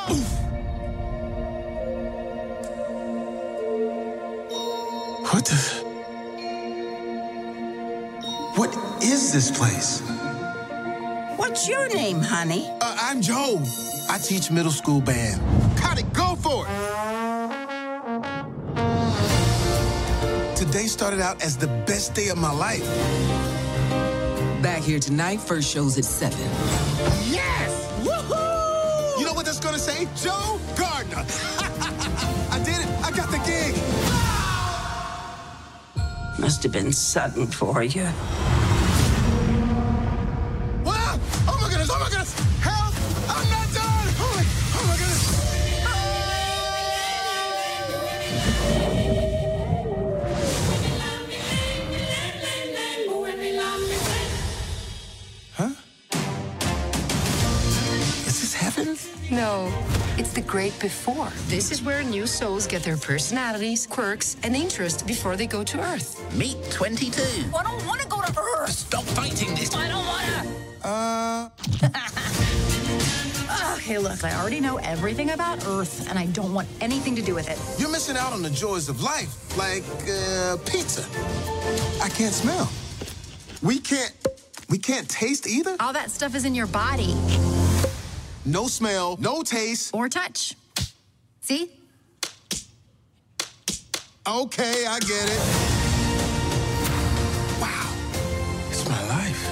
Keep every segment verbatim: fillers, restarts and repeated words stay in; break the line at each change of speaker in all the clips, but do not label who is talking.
What the? What is this place?
What's your name, honey?
Uh, I'm Joe. I teach middle school band. Got it, go for it! Today started out as the best day of my life.
Back here tonight, first show's at seven.
Yes! Woohoo! You know what that's gonna say? Joe Gardner. I did it, I got the gig.
Must have been sudden for you.
What? Oh my goodness, oh my goodness! Help! I'm not done! Oh my, oh my goodness! Huh? Is this heaven?
No, it's the great before. This is where new souls get their personalities, quirks, and interests before they go to Earth.
Meet twenty-two.
I don't want to go to Earth.
Stop fighting this.
I don't want to.
Uh...
Okay, look, I already know everything about Earth, and I don't want anything to do with it.
You're missing out on the joys of life, like uh, pizza. I can't smell. We can't, we can't taste either?
All that stuff is in your body.
No smell, no taste.
Or touch. See?
Okay, I get it. Wow, it's my life.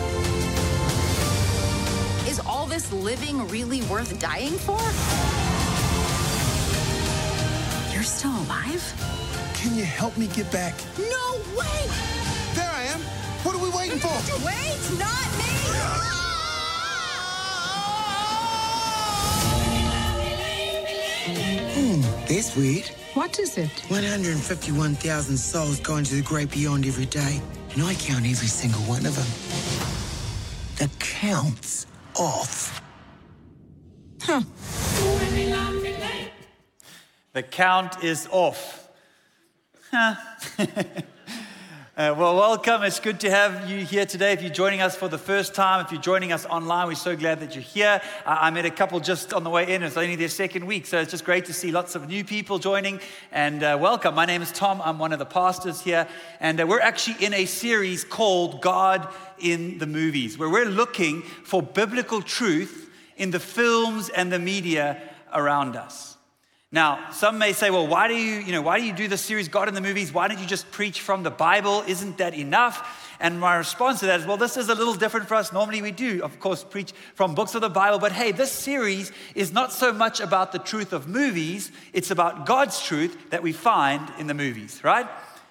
Is all this living really worth dying for? You're still alive?
Can you help me get back?
No way!
There I am. What are we waiting for?
Wait, not me!
Hmm, that's weird.
What is it?
one hundred fifty-one thousand souls going to the great beyond every day, and I count every single one of them. The count's off.
Huh.
The count is off. Huh. Uh, well, welcome. It's good to have you here today. If you're joining us for the first time, if you're joining us online, we're so glad that you're here. Uh, I met a couple just on the way in. It's only their second week, so it's just great to see lots of new people joining. And uh, welcome. My name is Tom. I'm one of the pastors here. And uh, we're actually in a series called God in the Movies, where we're looking for biblical truth in the films and the media around us. Now, some may say, well, why do you, you know, why do you do this series, God in the Movies? Why don't you just preach from the Bible? Isn't that enough? And my response to that is, well, this is a little different for us. Normally we do, of course, preach from books of the Bible. But hey, this series is not so much about the truth of movies. It's about God's truth that we find in the movies, right?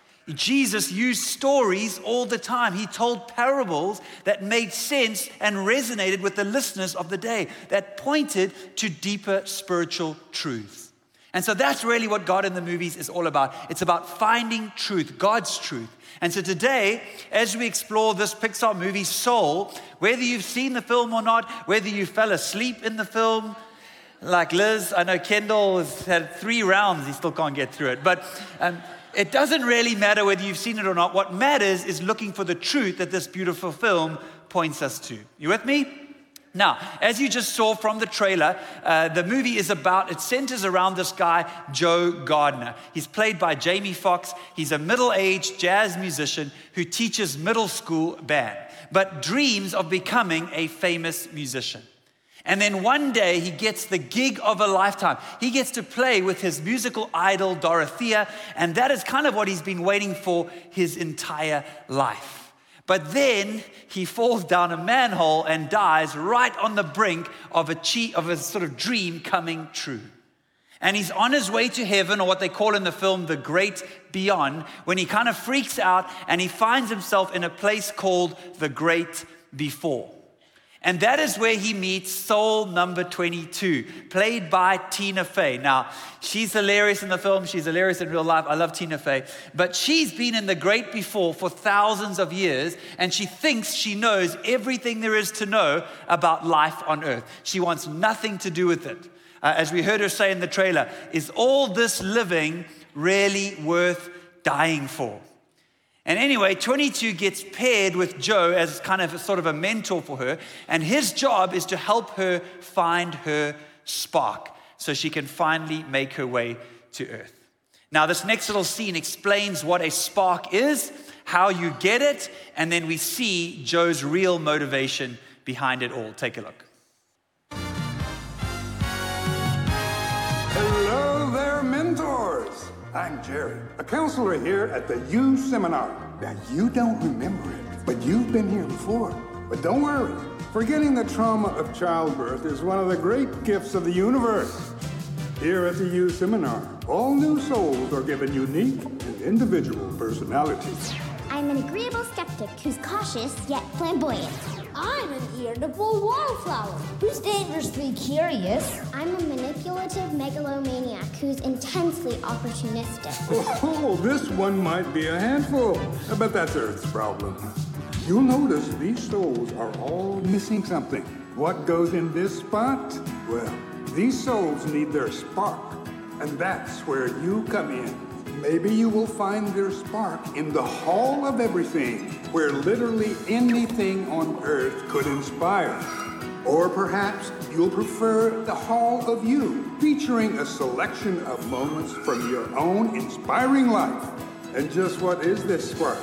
Jesus used stories all the time. He told parables that made sense and resonated with the listeners of the day, that pointed to deeper spiritual truths. And so that's really what God in the Movies is all about. It's about finding truth, God's truth. And so today, as we explore this Pixar movie, Soul, whether you've seen the film or not, whether you fell asleep in the film, like Liz, I know Kendall has had three rounds, he still can't get through it. But um, it doesn't really matter whether you've seen it or not. What matters is looking for the truth that this beautiful film points us to. You with me? Now, as you just saw from the trailer, uh, the movie is about, it centers around this guy, Joe Gardner. He's played by Jamie Foxx. He's a middle-aged jazz musician who teaches middle school band, but dreams of becoming a famous musician. And then one day he gets the gig of a lifetime. He gets to play with his musical idol, Dorothea, and that is kind of what he's been waiting for his entire life. But then he falls down a manhole and dies right on the brink of a che- of a sort of dream coming true. And he's on his way to heaven, or what they call in the film, the great beyond, when he kind of freaks out and he finds himself in a place called the great before. And that is where he meets soul number twenty-two, played by Tina Fey. Now, she's hilarious in the film. She's hilarious in real life. I love Tina Fey. But she's been in the great before for thousands of years, and she thinks she knows everything there is to know about life on earth. She wants nothing to do with it. Uh, as we heard her say in the trailer, is all this living really worth dying for? And anyway, twenty-two gets paired with Joe as kind of a, sort of a mentor for her. And his job is to help her find her spark. so she can finally make her way to Earth. Now, this next little scene explains what a spark is, how you get it, and then we see Joe's real motivation behind it all. Take a look.
Hello there, mentors. I'm Jerry, a counselor here at the U Seminar. Now, you don't remember it, but you've been here before. But don't worry, forgetting the trauma of childbirth is one of the great gifts of the universe. Here at the U Seminar, all new souls are given unique and individual personalities.
I'm an agreeable skeptic who's cautious yet flamboyant. I'm an irritable wallflower who's dangerously curious. I'm a manipulative megalomaniac who's intensely opportunistic.
Oh, this one might be a handful, but that's Earth's problem. You'll notice these souls are all missing something. What goes in this spot? Well, these souls need their spark, and that's where you come in. Maybe you will find their spark in the Hall of Everything, where literally anything on Earth could inspire. Or perhaps you'll prefer the Hall of You, featuring a selection of moments from your own inspiring life. And just what is this spark?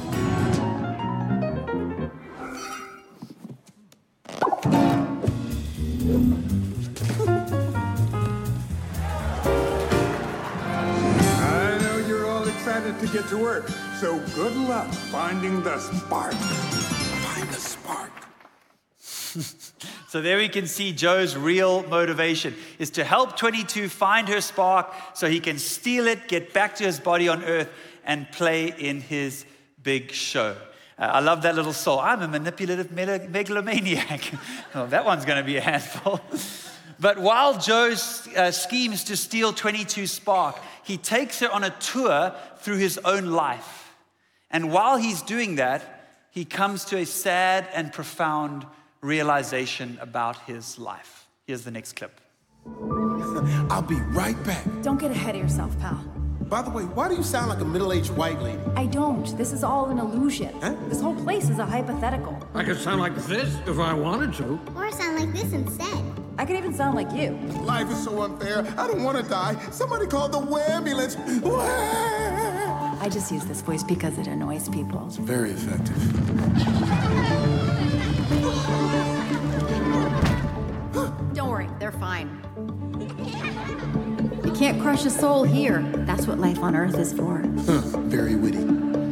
To get to work. So good luck finding the spark. Find the spark.
So there we can see Joe's real motivation is to help twenty-two find her spark so he can steal it, get back to his body on Earth, and play in his big show. Uh, I love that little soul. I'm a manipulative megalomaniac. Oh, that one's going to be a handful. But while Joe uh, schemes to steal twenty-two's spark, he takes her on a tour through his own life. And while he's doing that, he comes to a sad and profound realization about his life. Here's the next clip.
I'll be right back.
Don't get ahead of yourself, pal.
By the way, why do you sound like a middle-aged white lady?
I don't. This is all an illusion.
Huh?
This whole place is a hypothetical.
I could sound like this if I wanted to.
Or sound like this instead.
I could even sound like you.
Life is so unfair. I don't want to die. Somebody call the ambulance.
I just use this voice because it annoys people.
It's very effective.
Don't worry, they're fine. You can't crush a soul here. That's what life on Earth is for.
Huh, very witty.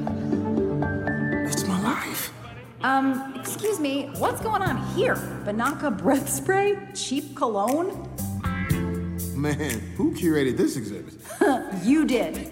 It's my life.
Um, excuse me, what's going on here? Banaka breath spray? Cheap cologne?
Man, who curated this exhibit?
You did.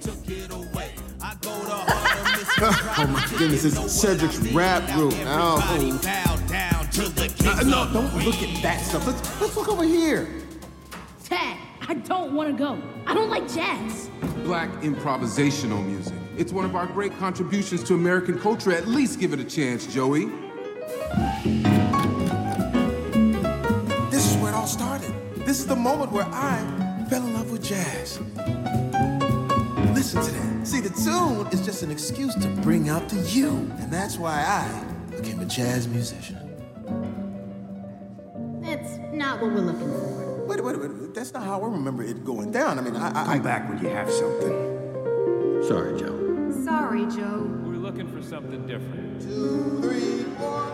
Oh my goodness, it's Cedric's rap room. Oh. Uh, no, don't look at that stuff. Let's, let's look over here.
Ted, I don't want to go. I don't like jazz.
Black improvisational music. It's one of our great contributions to American culture. At least give it a chance, Joey.
This is where it all started. This is the moment where I fell in love with jazz. Listen to that. See, the tune is just an excuse to bring out the you. And that's why I became a jazz musician.
That's not what we're looking for.
Wait, wait, wait. That's not how I remember it going down. I mean, I... I
Come back when you have something.
Sorry, Joe.
Sorry, Joe.
We're looking for something different.
Two, three, four...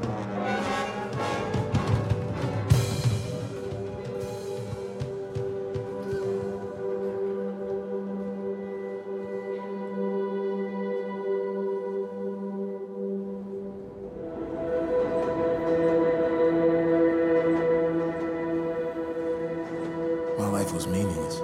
Was meaningless.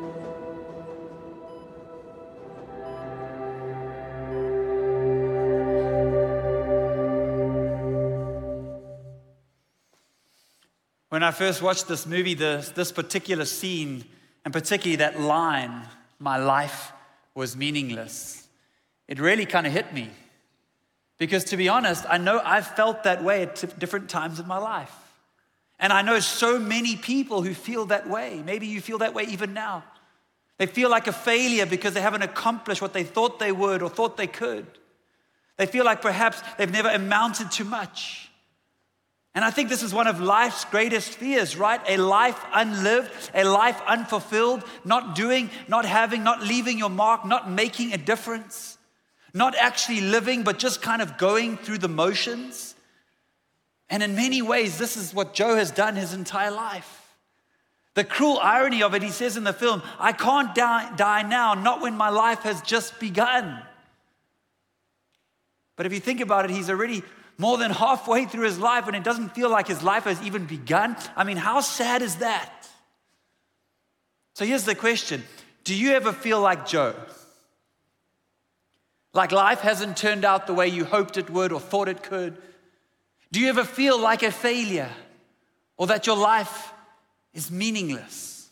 When I first watched this movie, this, this particular scene, and particularly that line, my life was meaningless, it really kind of hit me. Because to be honest, I know I've felt that way at t- different times in my life. And I know so many people who feel that way. Maybe you feel that way even now. They feel like a failure because they haven't accomplished what they thought they would or thought they could. They feel like perhaps they've never amounted to much. And I think this is one of life's greatest fears, right? A life unlived, a life unfulfilled, not doing, not having, not leaving your mark, not making a difference, not actually living, but just kind of going through the motions. And in many ways, this is what Joe has done his entire life. The cruel irony of it, he says in the film, I can't die, die now, not when my life has just begun. But if you think about it, he's already more than halfway through his life and it doesn't feel like his life has even begun. I mean, how sad is that? So here's the question. Do you ever feel like Joe? Like life hasn't turned out the way you hoped it would or thought it could? Do you ever feel like a failure or that your life is meaningless?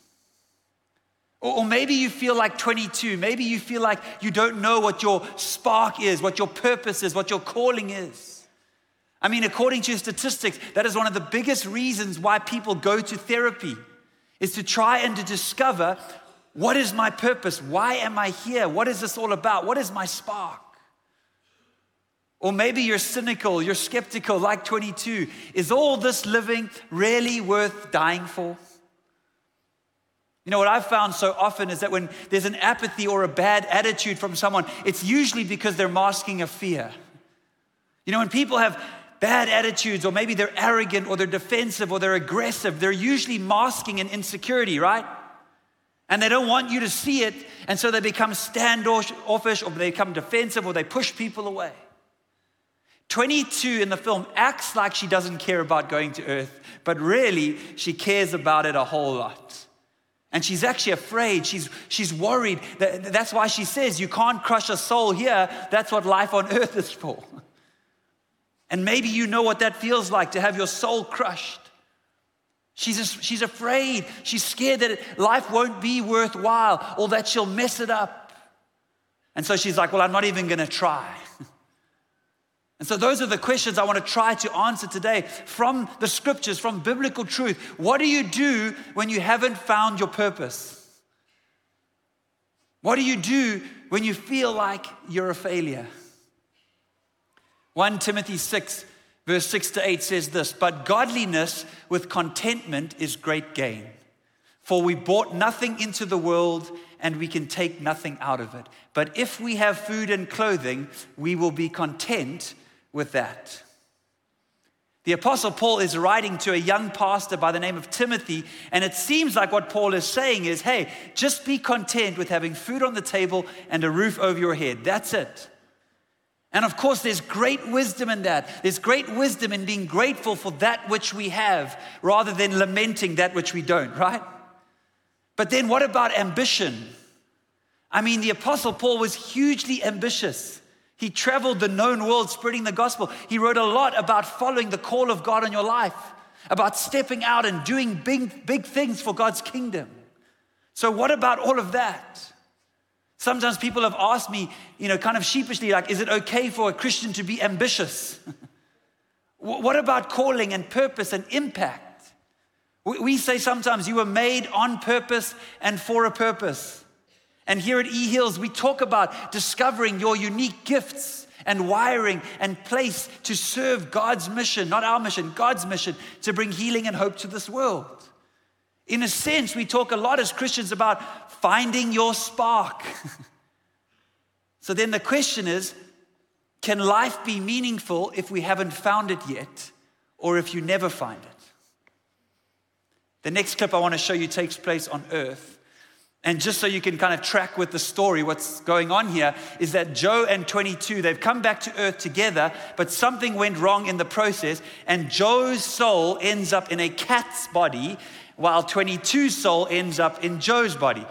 Or, or maybe you feel like twenty-two. Maybe you feel like you don't know what your spark is, what your purpose is, what your calling is. I mean, according to statistics, that is one of the biggest reasons why people go to therapy, is to try and to discover, what is my purpose? Why am I here? What is this all about? What is my spark? Or maybe you're cynical, you're skeptical like twenty-two. Is all this living really worth dying for? You know, what I've found so often is that when there's an apathy or a bad attitude from someone, it's usually because they're masking a fear. You know, when people have bad attitudes, or maybe they're arrogant, or they're defensive, or they're aggressive, they're usually masking an insecurity, right? And they don't want you to see it, and so they become standoffish, or they become defensive, or they push people away. twenty-two in the film acts like she doesn't care about going to Earth, but really she cares about it a whole lot. And she's actually afraid, she's, she's worried. That, that's why she says, you can't crush a soul here, that's what life on Earth is for. And maybe you know what that feels like, to have your soul crushed. She's, just, she's afraid, she's scared that it, life won't be worthwhile, or that she'll mess it up. And so she's like, well, I'm not even gonna try. And so those are the questions I want to try to answer today from the scriptures, from biblical truth. What do you do when you haven't found your purpose? What do you do when you feel like you're a failure? First Timothy six, verse six to eight says this, but godliness with contentment is great gain. For we brought nothing into the world, and we can take nothing out of it. But if we have food and clothing, we will be content with that. The Apostle Paul is writing to a young pastor by the name of Timothy, and it seems like what Paul is saying is, hey, just be content with having food on the table and a roof over your head. That's it. And of course, there's great wisdom in that. There's great wisdom in being grateful for that which we have rather than lamenting that which we don't, right? But then what about ambition? I mean, the Apostle Paul was hugely ambitious. He traveled the known world spreading the gospel. He wrote a lot about following the call of God on your life, about stepping out and doing big, big things for God's kingdom. So what about all of that? Sometimes people have asked me, you know, kind of sheepishly, like, is it okay for a Christian to be ambitious? What about calling and purpose and impact? We say sometimes you were made on purpose and for a purpose. And here at eHeals, we talk about discovering your unique gifts and wiring and place to serve God's mission, not our mission, God's mission, to bring healing and hope to this world. In a sense, we talk a lot as Christians about finding your spark. So then the question is, can life be meaningful if we haven't found it yet, or if you never find it? The next clip I want to show you takes place on Earth. And just so you can kind of track with the story, what's going on here is that Joe and twenty-two, they've come back to Earth together, but something went wrong in the process, and Joe's soul ends up in a cat's body, while twenty-two's soul ends up in Joe's body.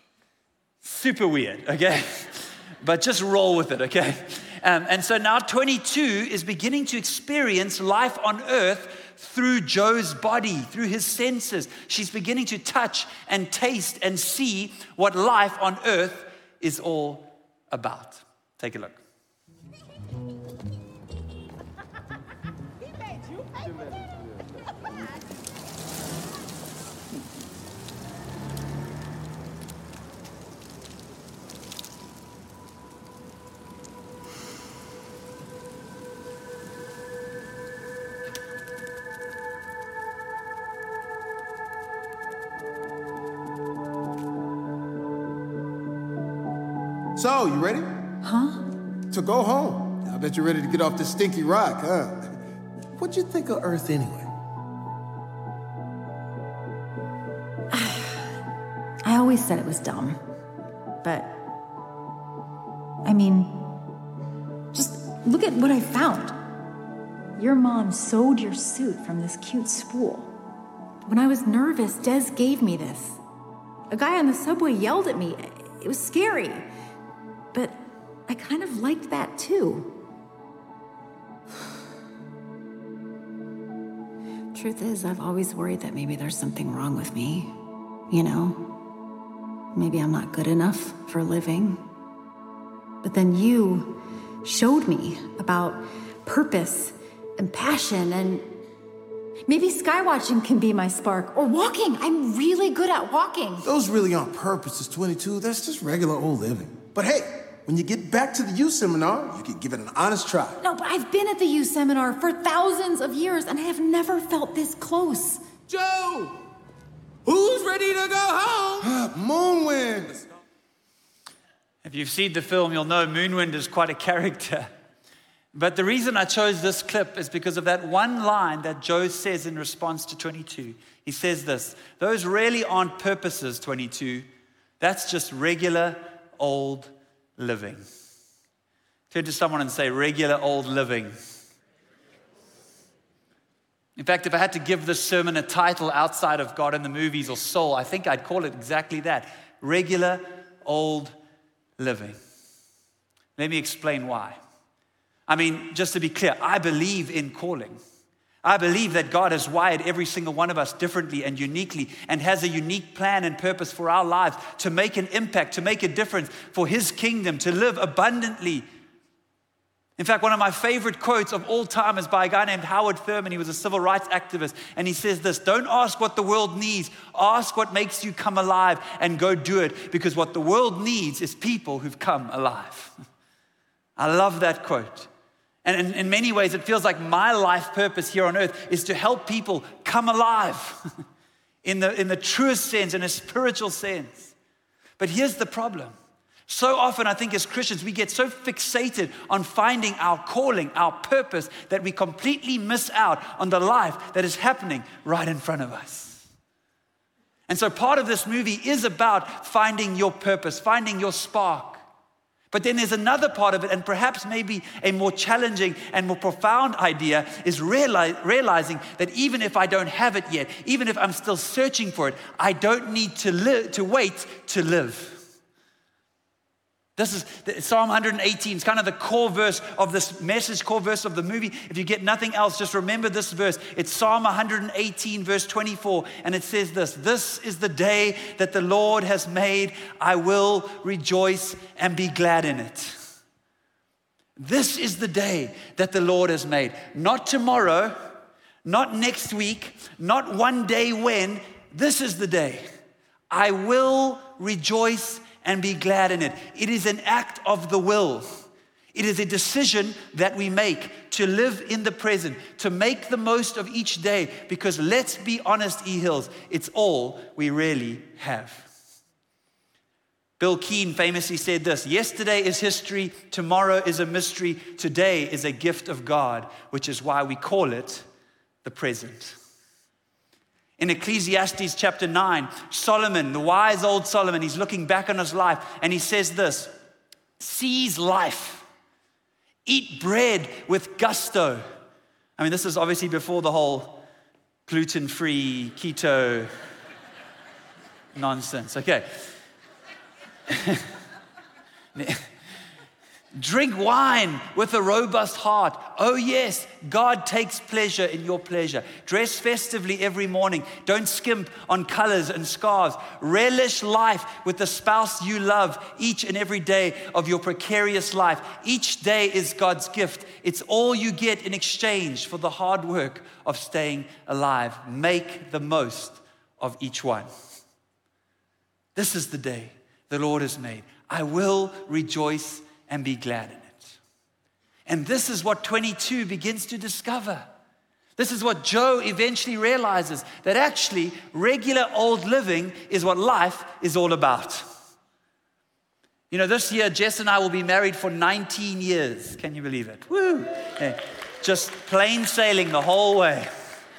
Super weird, okay? But just roll with it, okay? Um, and so now twenty-two is beginning to experience life on Earth through Joe's body, through his senses. She's beginning to touch and taste and see what life on Earth is all about. Take a look.
So, you ready?
Huh?
To go home. I bet you're ready to get off this stinky rock, huh? What'd you think of Earth anyway?
I always said it was dumb. But, I mean, just look at what I found. Your mom sewed your suit from this cute spool. When I was nervous, Des gave me this. A guy on the subway yelled at me. It was scary. But I kind of liked that too. Truth is, I've always worried that maybe there's something wrong with me. You know, maybe I'm not good enough for a living. But then you showed me about purpose and passion, and maybe skywatching can be my spark, or walking. I'm really good at walking.
Those really aren't purposes, twenty-two. That's just regular old living. But hey, when you get back to the youth seminar, you can give it an honest try.
No, but I've been at the youth seminar for thousands of years, and I have never felt this close.
Joe! Who's ready to go home?
Moonwind!
If you've seen the film, you'll know Moonwind is quite a character. But the reason I chose this clip is because of that one line that Joe says in response to twenty-two. He says this: those really aren't purposes, twenty-two. That's just regular old living. Turn to someone and say, regular old living. In fact, if I had to give this sermon a title outside of God in the Movies or Soul, I think I'd call it exactly that: regular old living. Let me explain why. I mean, just to be clear, I believe in calling. I believe that God has wired every single one of us differently and uniquely and has a unique plan and purpose for our lives to make an impact, to make a difference for His kingdom, to live abundantly. In fact, one of my favorite quotes of all time is by a guy named Howard Thurman. He was a civil rights activist, and he says this: don't ask what the world needs, ask what makes you come alive and go do it, because what the world needs is people who've come alive. I love that quote. And in, in many ways, it feels like my life purpose here on earth is to help people come alive in the, in the truest sense, in a spiritual sense. But here's the problem. So often, I think as Christians, we get so fixated on finding our calling, our purpose, that we completely miss out on the life that is happening right in front of us. And so part of this movie is about finding your purpose, finding your spark. But then there's another part of it, and perhaps maybe a more challenging and more profound idea is realize, realizing that even if I don't have it yet, even if I'm still searching for it, I don't need to live, to wait to live. This is Psalm one eighteen. It's kind of the core verse of this message, core verse of the movie. If you get nothing else, just remember this verse. It's Psalm one eighteen, verse twenty-four, and it says this: this is the day that the Lord has made. I will rejoice and be glad in it. This is the day that the Lord has made. Not tomorrow, not next week, not one day when. This is the day. I will rejoice and be glad in it. It is an act of the will. It is a decision that we make to live in the present, to make the most of each day, because let's be honest, E Hills, it's all we really have. Bill Keane famously said this: yesterday is history, tomorrow is a mystery, today is a gift of God, which is why we call it the present. In Ecclesiastes chapter nine, Solomon, the wise old Solomon, he's looking back on his life and he says this: seize life, eat bread with gusto. I mean, this is obviously before the whole gluten-free, keto nonsense. Okay. Drink wine with a robust heart. Oh yes, God takes pleasure in your pleasure. Dress festively every morning. Don't skimp on colors and scarves. Relish life with the spouse you love each and every day of your precarious life. Each day is God's gift. It's all you get in exchange for the hard work of staying alive. Make the most of each one. This is the day the Lord has made. I will rejoice and be glad in it. And this is what twenty-two begins to discover. This is what Joe eventually realizes, that actually regular old living is what life is all about. You know, this year, Jess and I will be married for nineteen years. Can you believe it? Woo! Yeah. Just plain sailing the whole way.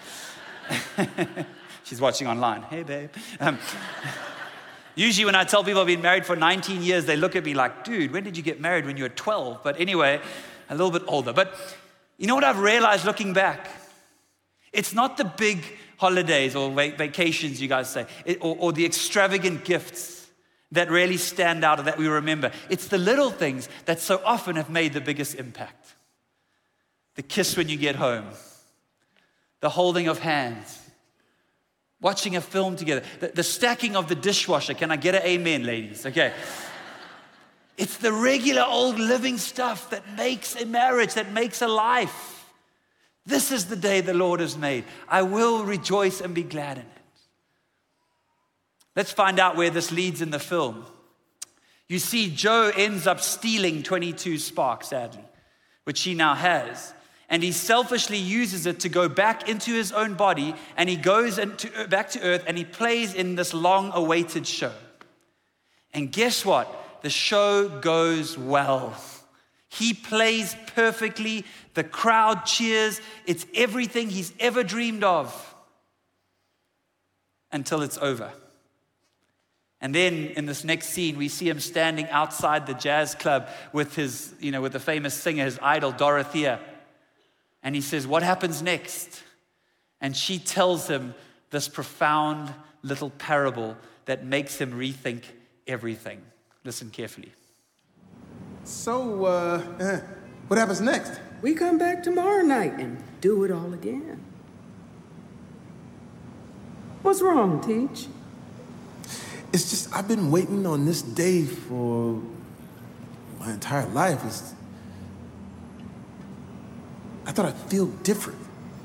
She's watching online. Hey, babe. Um, usually when I tell people I've been married for nineteen years, they look at me like, dude, when did you get married? When you were twelve? But anyway, a little bit older. But you know what I've realized looking back? It's not the big holidays or vacations, you guys say, it, or, or the extravagant gifts that really stand out or that we remember. It's the little things that so often have made the biggest impact. The kiss when you get home, the holding of hands, watching a film together, the, the stacking of the dishwasher. Can I get an amen, ladies? Okay. It's the regular old living stuff that makes a marriage, that makes a life. This is the day the Lord has made. I will rejoice and be glad in it. Let's find out where this leads in the film. You see, Joe ends up stealing twenty-two sparks, sadly, which he now has. And he selfishly uses it to go back into his own body, and he goes into, back to earth, and he plays in this long-awaited show. And guess what? The show goes well. He plays perfectly. The crowd cheers. It's everything he's ever dreamed of until it's over. And then in this next scene, we see him standing outside the jazz club with his, you know, with the famous singer, his idol, Dorothea. And he says, what happens next? And she tells him this profound little parable that makes him rethink everything. Listen carefully.
So, uh, what happens next?
We come back tomorrow night and do it all again. What's wrong, Teach?
It's just, I've been waiting on this day for my entire life. It's, I thought I'd feel different.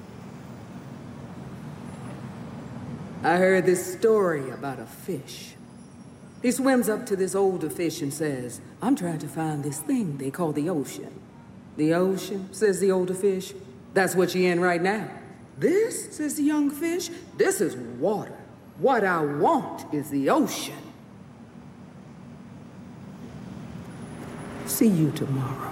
I heard this story about a fish. He swims up to this older fish and says, I'm trying to find this thing they call the ocean. The ocean, says the older fish, that's what you're in right now. This, says the young fish, this is water. What I want is the ocean. See you tomorrow.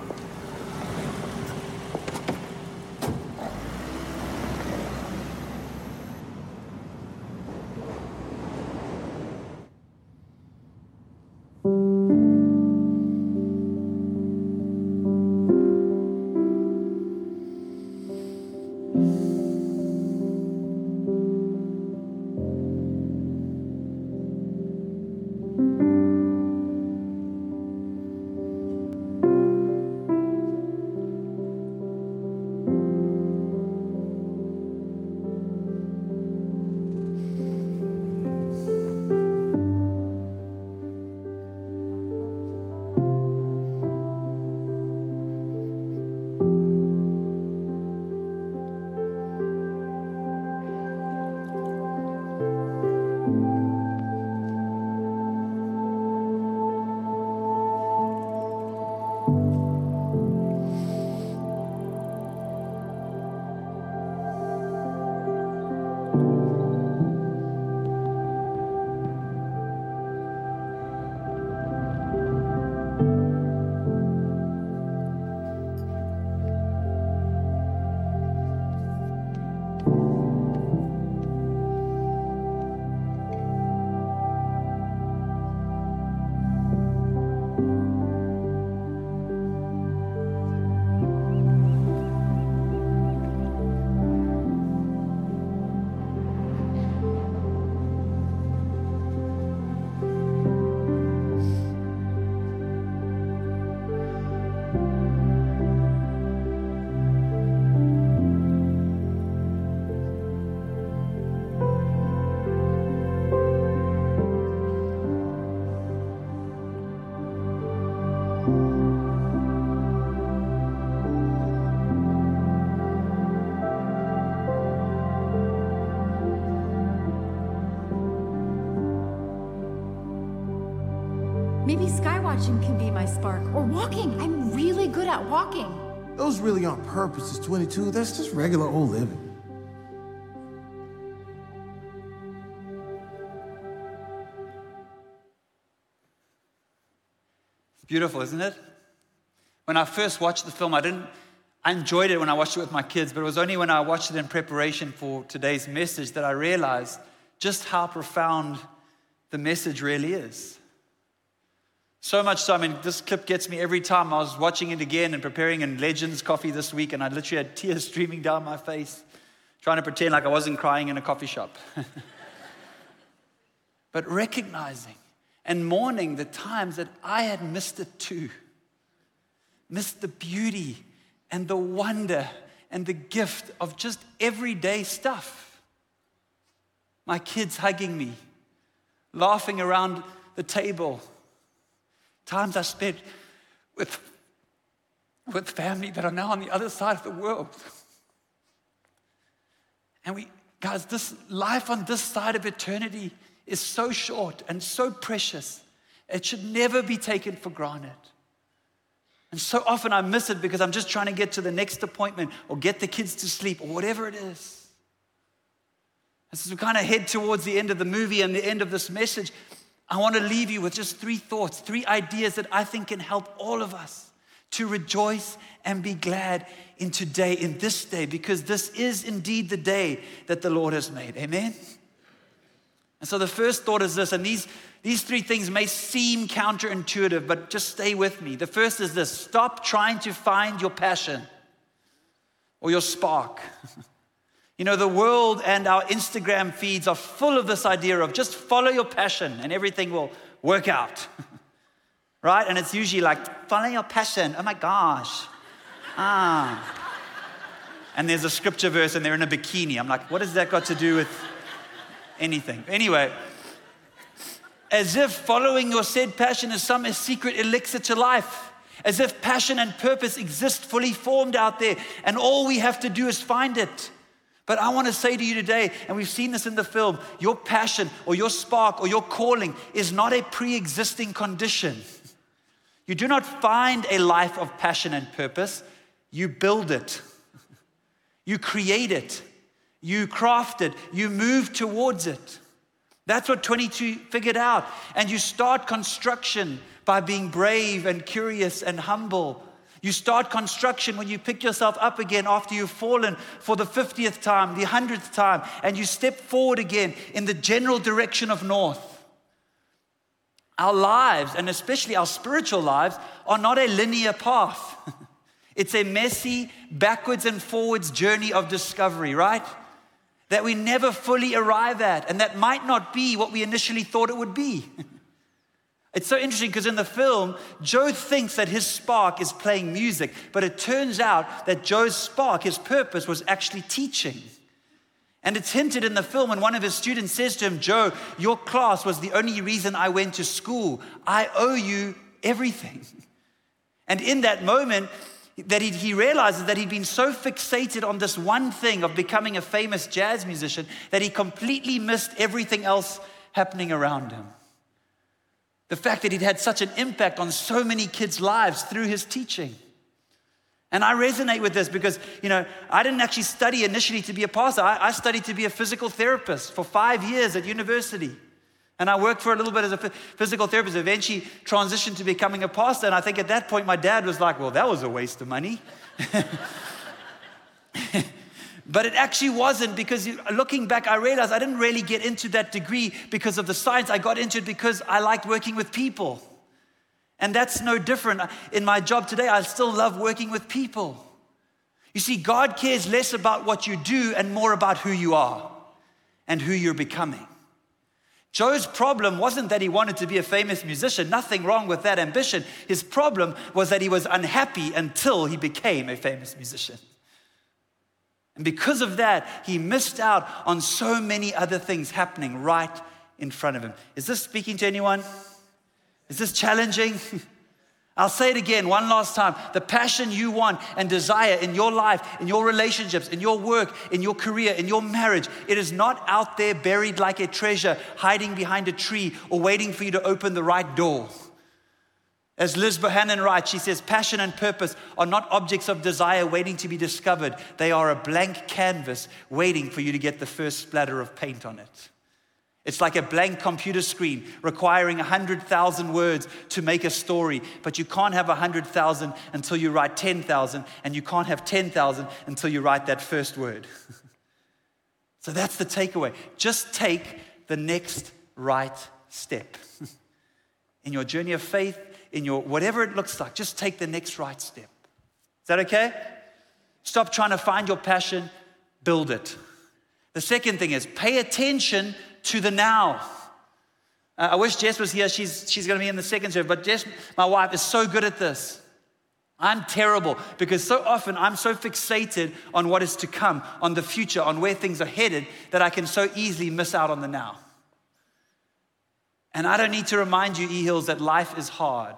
Maybe skywatching can be my spark, or walking. I'm really good at walking.
Those really aren't purposes, twenty-two. That's just regular old living.
Beautiful, isn't it? When I first watched the film, I didn't, I enjoyed it when I watched it with my kids, but it was only when I watched it in preparation for today's message that I realized just how profound the message really is. So much so, I mean, this clip gets me every time. I was watching it again and preparing in Legends Coffee this week, and I literally had tears streaming down my face, trying to pretend like I wasn't crying in a coffee shop. But recognizing and mourning the times that I had missed it too. Missed the beauty and the wonder and the gift of just everyday stuff. My kids hugging me, laughing around the table. Times I spent with, with family that are now on the other side of the world. And we, guys, this life on this side of eternity is so short and so precious. It should never be taken for granted. And so often I miss it because I'm just trying to get to the next appointment or get the kids to sleep or whatever it is. As we kind of head towards the end of the movie and the end of this message, I want to leave you with just three thoughts, three ideas that I think can help all of us to rejoice and be glad in today, in this day, because this is indeed the day that the Lord has made. Amen? And so the first thought is this, and these, these three things may seem counterintuitive, but just stay with me. The first is this: stop trying to find your passion or your spark. You know, the world and our Instagram feeds are full of this idea of just follow your passion and everything will work out. Right? And it's usually like, follow your passion. Oh my gosh. Ah. And there's a scripture verse and they're in a bikini. I'm like, what has that got to do with anything? Anyway, as if following your said passion is some secret elixir to life. As if passion and purpose exist fully formed out there and all we have to do is find it. But I want to say to you today, and we've seen this in the film, your passion or your spark or your calling is not a pre-existing condition. You do not find a life of passion and purpose. You build it. You create it. You craft it. You move towards it. That's what twenty-two figured out. And you start construction by being brave and curious and humble. You start construction when you pick yourself up again after you've fallen for the fiftieth time, the hundredth time, and you step forward again in the general direction of north. Our lives, and especially our spiritual lives, are not a linear path. It's a messy, backwards and forwards journey of discovery, right? That we never fully arrive at, and that might not be what we initially thought it would be. It's so interesting because in the film, Joe thinks that his spark is playing music, but it turns out that Joe's spark, his purpose, was actually teaching. And it's hinted in the film when one of his students says to him, Joe, your class was the only reason I went to school. I owe you everything. And in that moment, that he, he realizes that he'd been so fixated on this one thing of becoming a famous jazz musician that he completely missed everything else happening around him. The fact that he'd had such an impact on so many kids' lives through his teaching. And I resonate with this because, you know, I didn't actually study initially to be a pastor. I, I studied to be a physical therapist for five years at university. And I worked for a little bit as a physical therapist, eventually transitioned to becoming a pastor. And I think at that point, my dad was like, well, that was a waste of money. But it actually wasn't, because looking back, I realized I didn't really get into that degree because of the science. I got into it because I liked working with people. And that's no different. In my job today, I still love working with people. You see, God cares less about what you do and more about who you are and who you're becoming. Joe's problem wasn't that he wanted to be a famous musician. Nothing wrong with that ambition. His problem was that he was unhappy until he became a famous musician. And because of that, he missed out on so many other things happening right in front of him. Is this speaking to anyone? Is this challenging? I'll say it again one last time. The passion you want and desire in your life, in your relationships, in your work, in your career, in your marriage, it is not out there buried like a treasure, hiding behind a tree or waiting for you to open the right door. As Liz Bohannon writes, she says, passion and purpose are not objects of desire waiting to be discovered. They are a blank canvas waiting for you to get the first splatter of paint on it. It's like a blank computer screen requiring one hundred thousand words to make a story, but you can't have one hundred thousand until you write ten thousand, and you can't have ten thousand until you write that first word. So that's the takeaway. Just take the next right step. In your journey of faith, in your whatever it looks like, just take the next right step. Is that okay? Stop trying to find your passion, build it. The second thing is pay attention to the now. Uh, I wish Jess was here. She's, she's going to be in the second service. But Jess, my wife, is so good at this. I'm terrible because so often I'm so fixated on what is to come, on the future, on where things are headed, that I can so easily miss out on the now. And I don't need to remind you, E-Hills, that life is hard.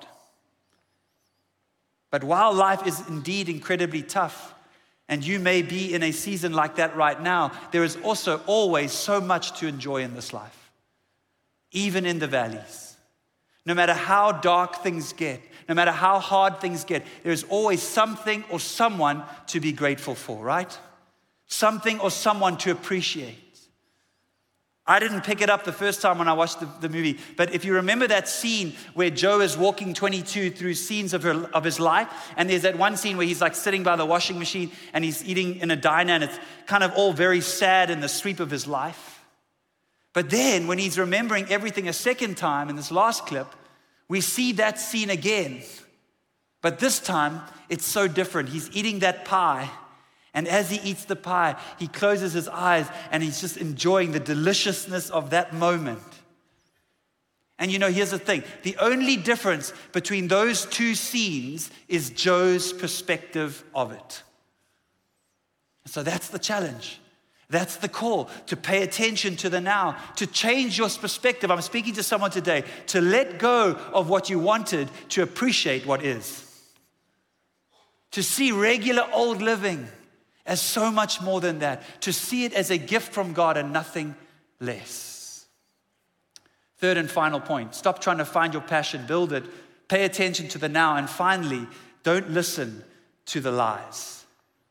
But while life is indeed incredibly tough, and you may be in a season like that right now, there is also always so much to enjoy in this life, even in the valleys. No matter how dark things get, no matter how hard things get, there is always something or someone to be grateful for, right? Something or someone to appreciate. I didn't pick it up the first time when I watched the, the movie, but if you remember that scene where Joe is walking twenty-two through scenes of, her, of his life, and there's that one scene where he's like sitting by the washing machine and he's eating in a diner, and it's kind of all very sad in the sweep of his life. But then when he's remembering everything a second time in this last clip, we see that scene again. But this time, it's so different. He's eating that pie, and as he eats the pie, he closes his eyes and he's just enjoying the deliciousness of that moment. And you know, here's the thing. The only difference between those two scenes is Joe's perspective of it. So that's the challenge. That's the call, to pay attention to the now, to change your perspective. I'm speaking to someone today, to let go of what you wanted, to appreciate what is. To see regular old living as so much more than that, to see it as a gift from God and nothing less. Third and final point, stop trying to find your passion, build it, pay attention to the now, and finally, don't listen to the lies.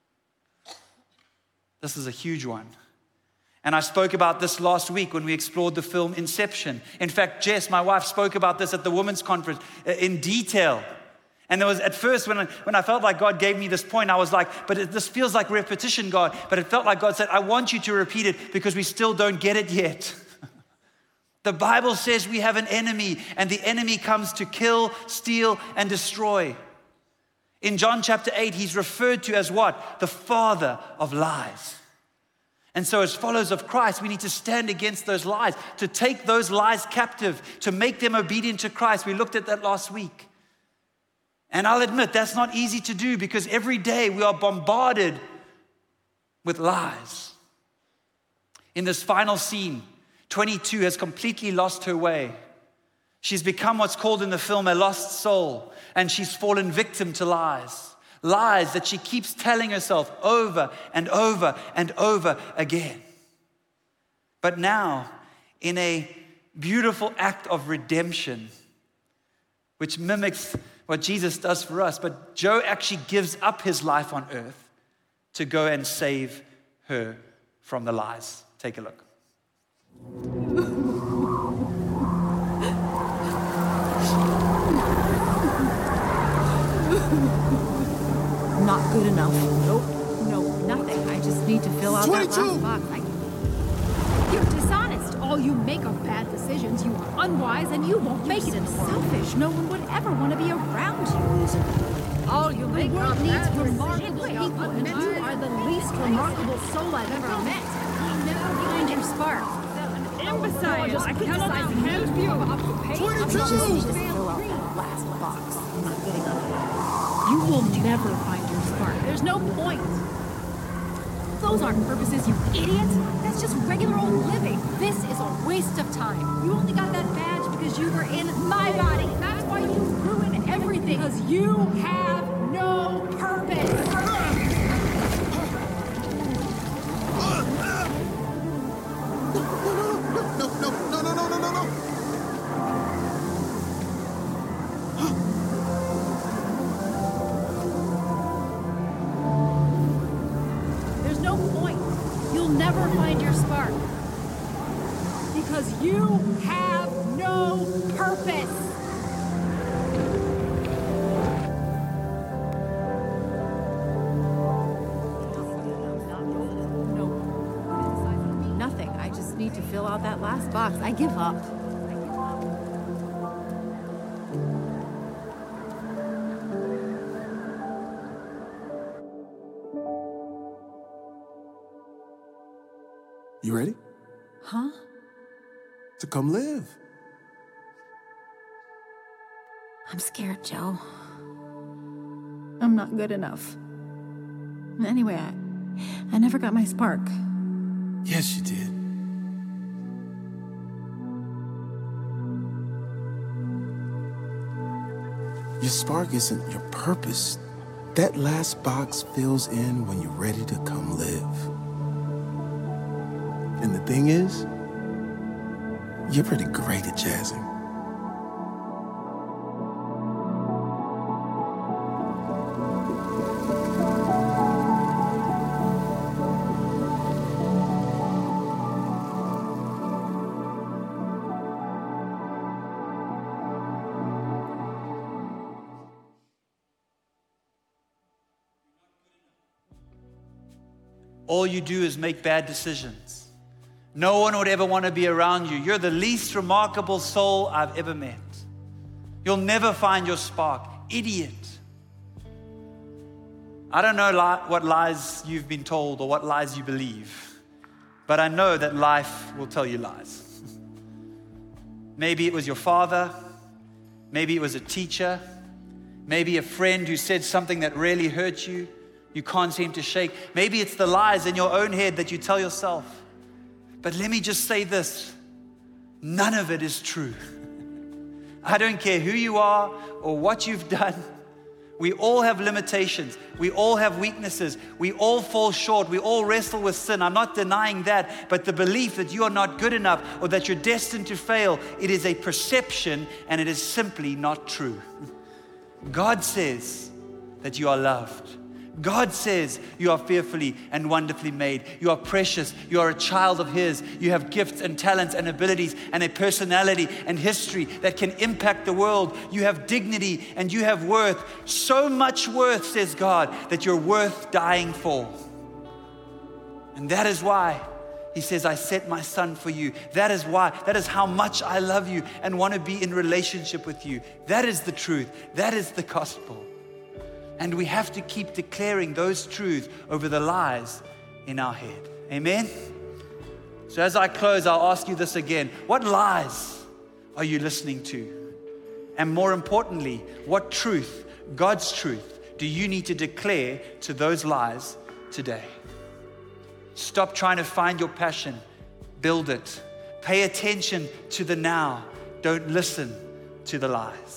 This is a huge one. And I spoke about this last week when we explored the film Inception. In fact, Jess, my wife, spoke about this at the women's conference in detail. And there was, at first, when I, when I felt like God gave me this point, I was like, but it, this feels like repetition, God. But it felt like God said, I want you to repeat it because we still don't get it yet. The Bible says we have an enemy, and the enemy comes to kill, steal, and destroy. In John chapter eight, he's referred to as what? The father of lies. And so as followers of Christ, we need to stand against those lies, to take those lies captive, to make them obedient to Christ. We looked at that last week. And I'll admit, that's not easy to do because every day we are bombarded with lies. In this final scene, twenty-two has completely lost her way. She's become what's called in the film a lost soul, and she's fallen victim to lies. Lies that she keeps telling herself over and over and over again. But now, in a beautiful act of redemption, which mimics what Jesus does for us, but Joe actually gives up his life on earth to go and save her from the lies. Take a look.
Not good enough. Nope. No, nothing. I just need to fill out that last box. I...
You're dishonest. All you make are bad decisions. You are unwise, and you won't make it. Selfish. No one would ever want to be around you. All you make are needs remarkable people, and you are the least remarkable soul I've ever met. You never find your spark. Imbecile! I cannot help you.
I just need to fill out that last box. I'm not good enough.
You will never find your spark. There's no point. Those aren't purposes, you idiot. That's just regular old living. This is a waste of time. You only got that badge because you were in my body. That's why you ruin everything. Because you have no purpose.
No, no, no, no, no, no, no, no.
There's no point. You'll never find your spark. Because you have no purpose.
Nothing. I just need to fill out that last box. I give up.
You ready?
Huh?
To come live.
I'm scared, Joe. I'm not good enough. Anyway, I, I never got my spark.
Yes, you did. Your spark isn't your purpose. That last box fills in when you're ready to come live. And the thing is, you're pretty great at jazzing.
All you do is make bad decisions. No one would ever want to be around you. You're the least remarkable soul I've ever met. You'll never find your spark. Idiot. I don't know li- what lies you've been told or what lies you believe, but I know that life will tell you lies. Maybe it was your father. Maybe it was a teacher. Maybe a friend who said something that really hurt you. You can't seem to shake. Maybe it's the lies in your own head that you tell yourself. But let me just say this. None of it is true. I don't care who you are or what you've done. We all have limitations. We all have weaknesses. We all fall short. We all wrestle with sin. I'm not denying that. But the belief that you are not good enough or that you're destined to fail, it is a perception and it is simply not true. God says that you are loved. God says you are fearfully and wonderfully made. You are precious. You are a child of His. You have gifts and talents and abilities and a personality and history that can impact the world. You have dignity and you have worth. So much worth, says God, that you're worth dying for. And that is why He says, I set my Son for you. That is why. That is how much I love you and want to be in relationship with you. That is the truth. That is the gospel. And we have to keep declaring those truths over the lies in our head. Amen? So as I close, I'll ask you this again. What lies are you listening to? And more importantly, what truth, God's truth, do you need to declare to those lies today? Stop trying to find your passion. Build it. Pay attention to the now. Don't listen to the lies.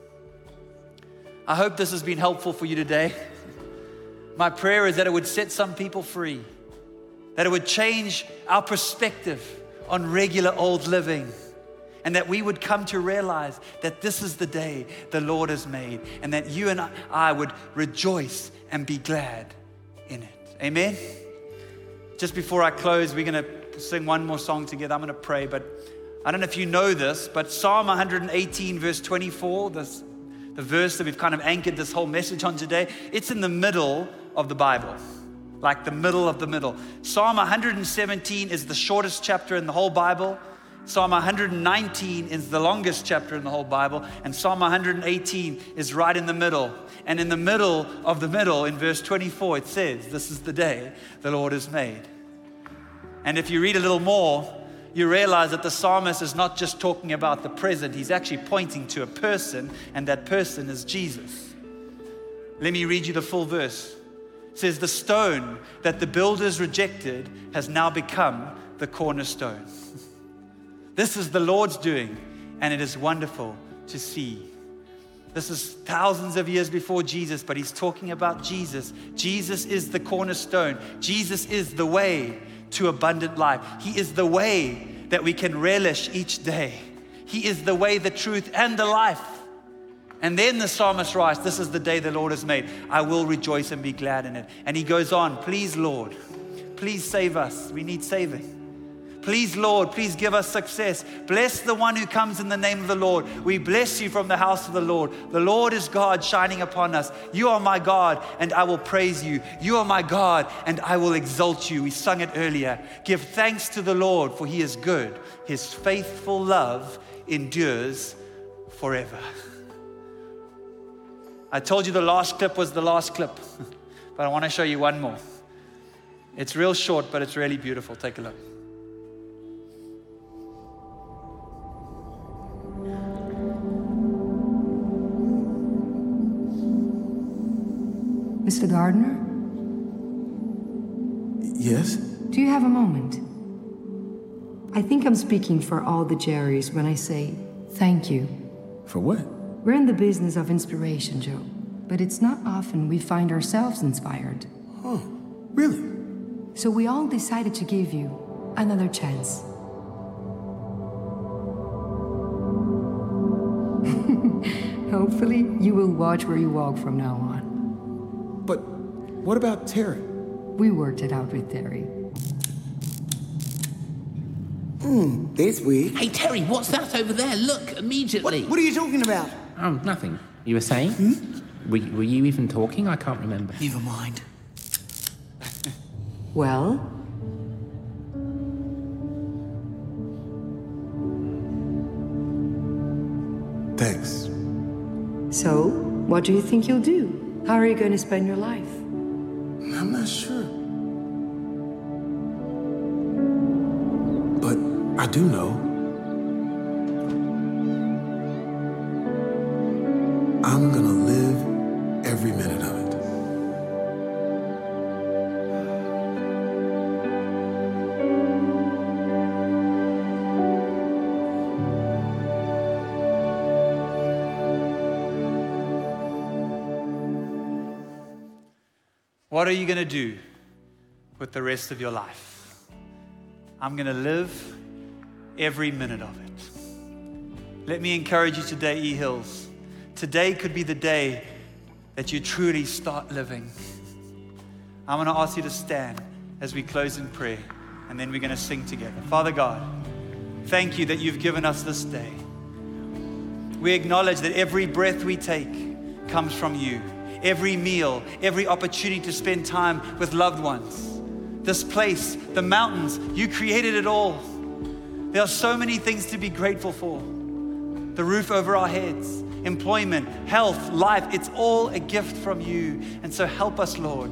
I hope this has been helpful for you today. My prayer is that it would set some people free, that it would change our perspective on regular old living, and that we would come to realize that this is the day the Lord has made, and that you and I would rejoice and be glad in it. Amen? Just before I close, we're going to sing one more song together. I'm going to pray, but I don't know if you know this, but Psalm one eighteen verse twenty-four, this the verse that we've kind of anchored this whole message on today, it's in the middle of the Bible, like the middle of the middle. Psalm one seventeen is the shortest chapter in the whole Bible. Psalm one nineteen is the longest chapter in the whole Bible. And Psalm one eighteen is right in the middle. And in the middle of the middle, in verse twenty-four, it says, this is the day the Lord has made. And if you read a little more, you realize that the psalmist is not just talking about the present. He's actually pointing to a person, and that person is Jesus. Let me read you the full verse. It says, the stone that the builders rejected has now become the cornerstone. This is the Lord's doing, and it is wonderful to see. This is thousands of years before Jesus, but he's talking about Jesus. Jesus is the cornerstone. Jesus is the way to abundant life. He is the way that we can relish each day. He is the way, the truth, and the life. And then the psalmist writes, this is the day the Lord has made. I will rejoice and be glad in it. And he goes on, please, Lord, please save us. We need saving. Please, Lord, please give us success. Bless the one who comes in the name of the Lord. We bless you from the house of the Lord. The Lord is God shining upon us. You are my God, and I will praise you. You are my God, and I will exalt you. We sung it earlier. Give thanks to the Lord, for he is good. His faithful love endures forever. I told you the last clip was the last clip, but I want to show you one more. It's real short, but it's really beautiful. Take a look.
Mister Gardner?
Yes?
Do you have a moment? I think I'm speaking for all the Jerrys when I say thank you.
For what?
We're in the business of inspiration, Joe. But it's not often we find ourselves inspired.
Oh, really?
So we all decided to give you another chance. Hopefully, you will watch where you walk from now on.
But what about Terry?
We worked it out with Terry.
Hmm, this week.
Hey, Terry, what's that over there? Look, immediately.
What, what are you talking about?
Oh, nothing. You were saying? Hmm? Were, were you even talking? I can't remember.
Never mind.
Well?
Thanks.
So, what do you think you'll do? How are you going to spend your life?
I'm not sure. But I do know. I'm gonna live every minute of it.
What are you going to do with the rest of your life? I'm going to live every minute of it. Let me encourage you today, E Hills. Today could be the day that you truly start living. I'm going to ask you to stand as we close in prayer, and then we're going to sing together. Father God, thank you that you've given us this day. We acknowledge that every breath we take comes from you. Every meal, every opportunity to spend time with loved ones. This place, the mountains, you created it all. There are so many things to be grateful for. The roof over our heads, employment, health, life, it's all a gift from you. And so help us, Lord,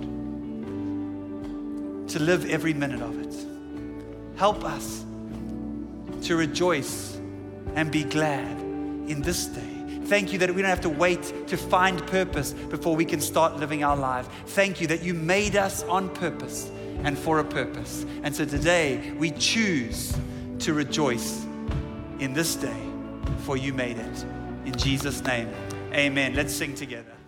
to live every minute of it. Help us to rejoice and be glad in this day. Thank you that we don't have to wait to find purpose before we can start living our life. Thank you that you made us on purpose and for a purpose. And so today we choose to rejoice in this day, for you made it. In Jesus' name, amen. Let's sing together.